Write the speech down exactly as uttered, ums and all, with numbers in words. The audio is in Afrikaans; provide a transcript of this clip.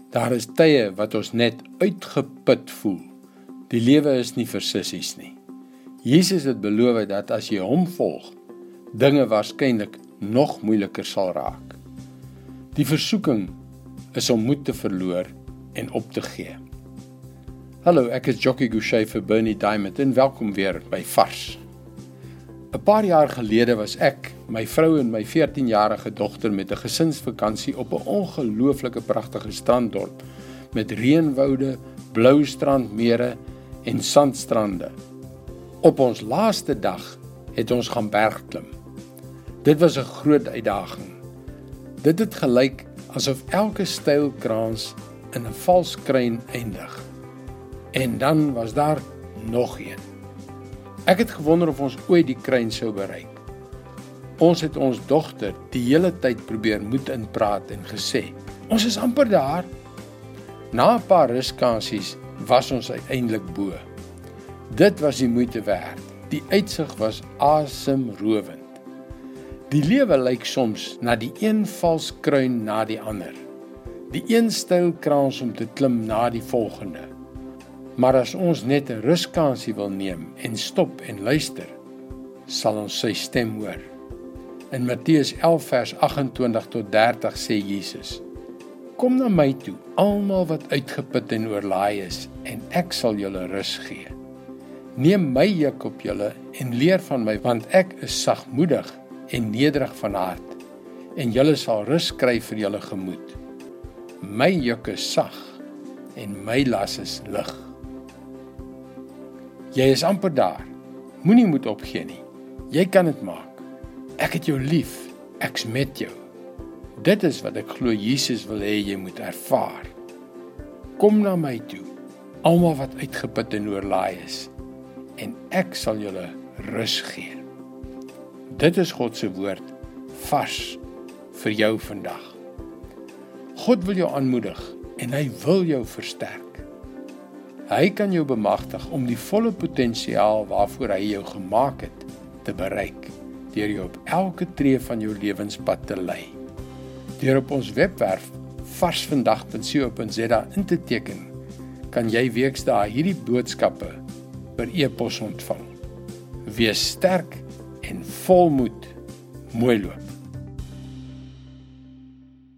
Daar is tye wat ons net uitgeput voel. Die lewe is nie vir sissies nie. Jesus het beloof dat as jy hom volg, dinge waarskynlik nog moeiliker sal raak. Die versoeking is om moed te verloor en op te gee. Hallo, ek is Jockey Gouchee vir Bernie Diamond en welkom weer by Vars. 'n Paar jaar gelede was ek, my vrou en my veertienjarige dogter met 'n gesinsvakansie op 'n ongelooflike pragtige stranddorp met reënwoude, blou strandmere en sandstrande. Op ons laaste dag het ons gaan bergklim. Dit was 'n groot uitdaging. Dit het gelyk asof elke steilkraans in 'n vals kruin eindig. En dan was daar nog een. Ek het gewonder of ons ooit die kruin sou bereik. Ons het ons dogter die hele tyd probeer moed inpraat en gesê, ons is amper daar. Na 'n paar ruskansies was ons uiteindelik bo. Dit was die moeite werd. Die uitsig was asemrowend. Die lewe lyk soms na die een vals kruin na die ander. Die een styl kraans om te klim na die volgende. Maar as ons net 'n ruskansie wil neem en stop en luister, sal ons sy stem hoor. In Matteus elf vers agt-en-twintig tot dertig sê Jesus, kom na my toe, almal wat uitgeput en oorlaai is, en ek sal julle rus gee. Neem my juk op julle en leer van my, want ek is sagmoedig en nederig van hart, en julle sal rus kry vir julle gemoed. My juk is sag en my las is lig. Jy is amper daar. Moenie moed opgee nie. Jy kan dit maak. Ek het jou lief. Ek's met jou. Dit is wat ek glo Jesus wil hê jy moet ervaar. Kom na my toe, almal wat uitgeput en oorlaai is, en ek sal julle rus gee. Dit is God se woord, vars vir jou vandag. God wil jou aanmoedig en hy wil jou versterk. Hy kan jou bemagtig om die volle potensiaal waarvoor hy jou gemaak het, te bereik, deur jou op elke tree van jou lewenspad te lei. Deur op ons webwerf varsvandag punt co punt za in te teken, kan jy weksdae hierdie boodskappe per e-pos ontvang. Wees sterk en vol moed. Mooi loop.